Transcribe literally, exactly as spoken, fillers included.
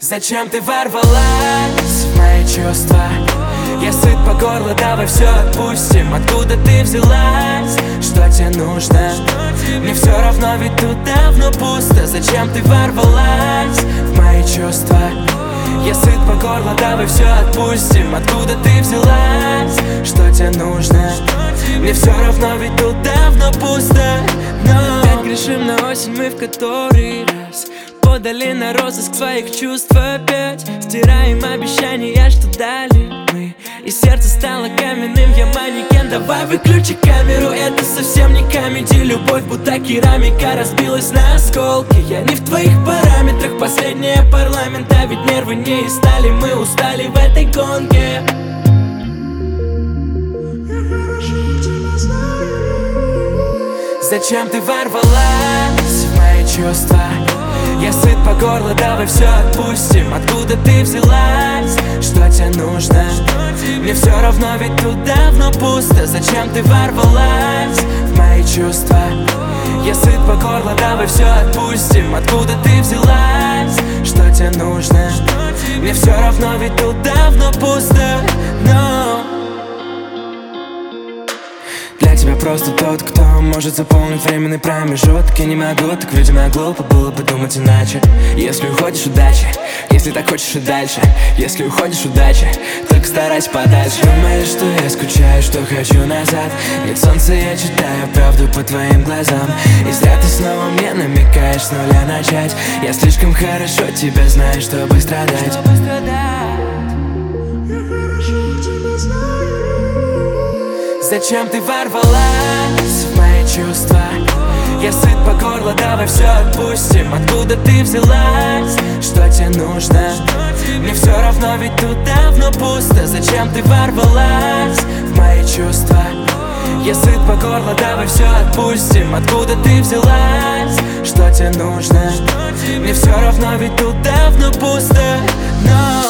Зачем ты ворвалась в мои чувства? Я сыт по горло, давай все отпустим. Откуда ты взялась? Что тебе нужно? Мне все равно, ведь тут давно пусто. Зачем ты ворвалась в мои чувства? Я сыт по горло, давай все отпустим. Откуда ты взялась? Что тебе нужно? Мне все равно, ведь тут давно пусто. Но опять грешим на осень мы в который раз. Подали на розыск своих чувств опять. Стираем обещания, что дали мы. И сердце стало каменным, я манекен. Давай выключи камеру, это совсем не комедий. Любовь будто керамика разбилась на осколки. Я не в твоих параметрах, последняя парламента. Ведь нервы не из стали, мы устали в этой гонке. Зачем ты ворвалась в мои чувства? Я сыт по горло, давай все отпустим. Откуда ты взялась? Что тебе нужно? Мне все равно, ведь тут давно пусто. Зачем ты ворвалась в мои чувства? Я сыт по горло, давай все отпустим. Откуда ты взялась? Что тебе нужно? Мне все равно, ведь тут давно пусто. Но для тебя просто тот, кто может заполнить временный промежуток. Я не могу, так, видимо, глупо было бы думать иначе. Если уходишь, удачи, если так хочешь и дальше. Если уходишь, удачи, только старайся подальше. Думаешь, что я скучаю, что хочу назад. Нет солнца, я читаю правду по твоим глазам. И зря ты снова мне намекаешь с нуля начать. Я слишком хорошо тебя знаю, чтобы страдать. Зачем ты ворвалась в мои чувства? Я сыт по горло, давай все отпустим. Откуда ты взялась? Что тебе нужно? Мне все равно, ведь тут давно пусто. Зачем ты ворвалась в мои чувства? Я сыт по горло, давай все отпустим. Откуда ты взялась? Что тебе нужно? Мне все равно, ведь тут давно пусто. Но